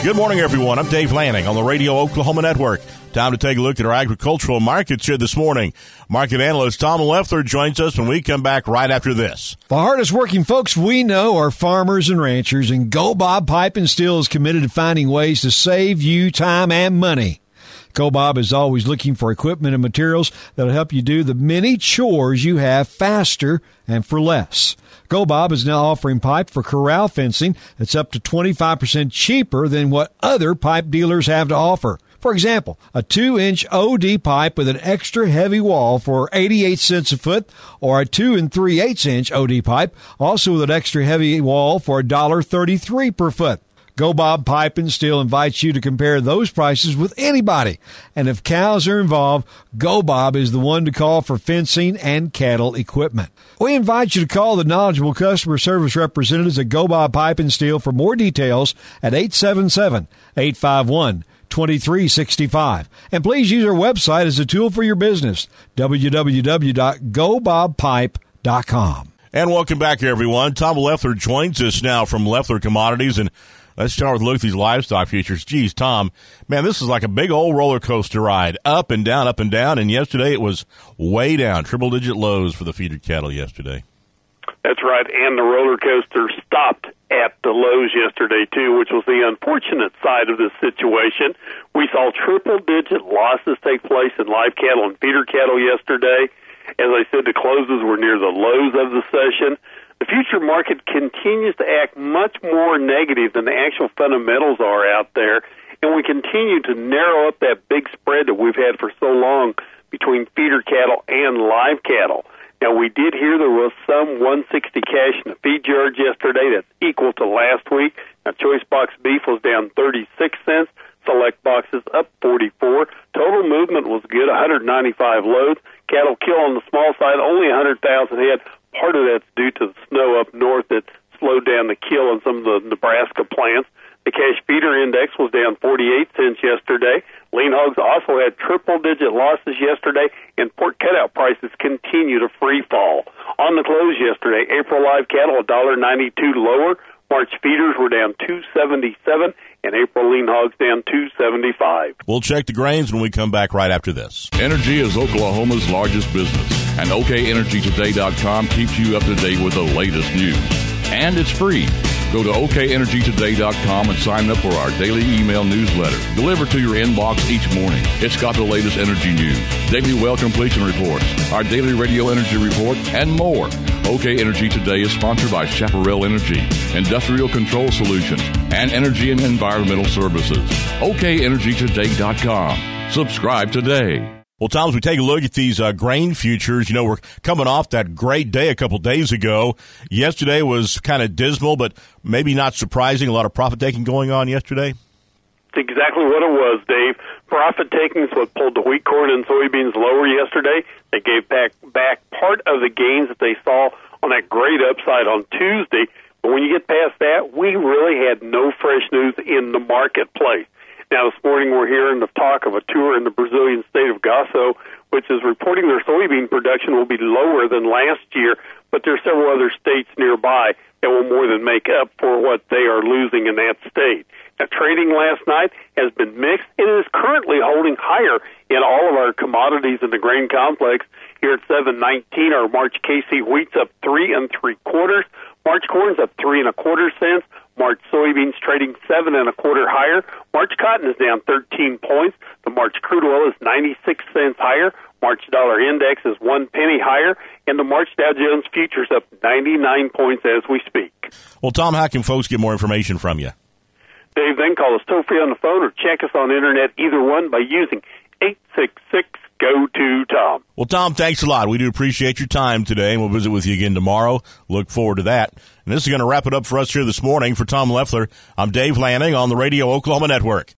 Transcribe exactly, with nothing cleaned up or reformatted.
Good morning, everyone. I'm Dave Lanning on the Radio Oklahoma Network. Time to take a look at our agricultural markets here this morning. Market analyst Tom Leffler joins us when we come back right after this. The hardest working folks we know are farmers and ranchers, and Go Bob Pipe and Steel is committed to finding ways to save you time and money. Go Bob is always looking for equipment and materials that will help you do the many chores you have faster and for less. Go Bob is now offering pipe for corral fencing that's up to twenty-five percent cheaper than what other pipe dealers have to offer. For example, a two-inch O D pipe with an extra heavy wall for eighty-eight cents a foot, or a two and three-eighths inch O D pipe, also with an extra heavy wall for one dollar thirty-three per foot. Go Bob Pipe and Steel invites you to compare those prices with anybody. And if cows are involved, Go Bob is the one to call for fencing and cattle equipment. We invite you to call the knowledgeable customer service representatives at Go Bob Pipe and Steel for more details at eight seven seven, eight five one, two three six five. And please use our website as a tool for your business, w w w dot go bob pipe dot com. And welcome back, everyone. Tom Leffler joins us now from Leffler Commodities, and let's start with a look at these livestock futures. Geez, Tom, man, this is like a big old roller coaster ride, up and down, up and down, and yesterday it was way down, triple-digit lows for the feeder cattle yesterday. That's right, and the roller coaster stopped at the lows yesterday, too, which was the unfortunate side of this situation. We saw triple-digit losses take place in live cattle and feeder cattle yesterday. As I said, the closes were near the lows of the session. The future market continues to act much more negative than the actual fundamentals are out there, and we continue to narrow up that big spread that we've had for so long between feeder cattle and live cattle. Now, we did hear there was some one sixty cash in the feed yard yesterday. That's equal to last week. Now, choice box beef was down thirty-six cents. Select boxes up forty-four. Total movement was good, one hundred ninety-five loads. Cattle kill on the small side, only one hundred thousand head. Part of that's due to the snow up north that slowed down the kill in some of the Nebraska plants. The cash feeder index was down forty-eight cents yesterday. Lean hogs also had triple-digit losses yesterday, and pork cutout prices continue to free fall. On the close yesterday, April live cattle one dollar ninety-two lower. March feeders were down two seventy-seven, and April lean hogs down two seventy-five. We'll check the grains when we come back right after this. Energy is Oklahoma's largest business, and O K Energy Today dot com keeps you up to date with the latest news. And it's free. Go to O K Energy Today dot com and sign up for our daily email newsletter, delivered to your inbox each morning. It's got the latest energy news, daily well completion reports, our daily radio energy report, and more. O K Energy Today is sponsored by Chaparral Energy, Industrial Control Solutions, and Energy and Environmental Services. O K Energy Today dot com. Subscribe today. Well, Tom, as we take a look at these uh, grain futures, you know, we're coming off that great day a couple days ago. Yesterday was kind of dismal, but maybe not surprising. A lot of profit-taking going on yesterday. That's exactly what it was, Dave. Profit-taking is what pulled the wheat, corn, and soybeans lower yesterday. They gave back, back part of the gains that they saw on that great upside on Tuesday. But when you get past that, we really had no fresh news in the marketplace. Now, this morning we're hearing the talk of a tour in the Brazilian state of Goiás, which is reporting their soybean production will be lower than last year, but there are several other states nearby that will more than make up for what they are losing in that state. Now, trading last night has been mixed. It is currently holding higher in all of our commodities in the grain complex. Here at seven nineteen, our March K C wheat's up three and three quarters. March corn's up three and a quarter cents. March soybeans trading seven and a quarter higher. March cotton is down thirteen points. The March crude oil is ninety-six cents higher. March dollar index is one penny higher, and the March Dow Jones futures up ninety-nine points as we speak. Well, Tom, how can folks get more information from you? Dave, then call us toll free on the phone or check us on the internet, either one, by using eight six six go to Tom. Well, Tom, thanks a lot. We do appreciate your time today, and we'll visit with you again tomorrow. Look forward to that. And this is going to wrap it up for us here this morning. For Tom Leffler, I'm Dave Lanning on the Radio Oklahoma Network.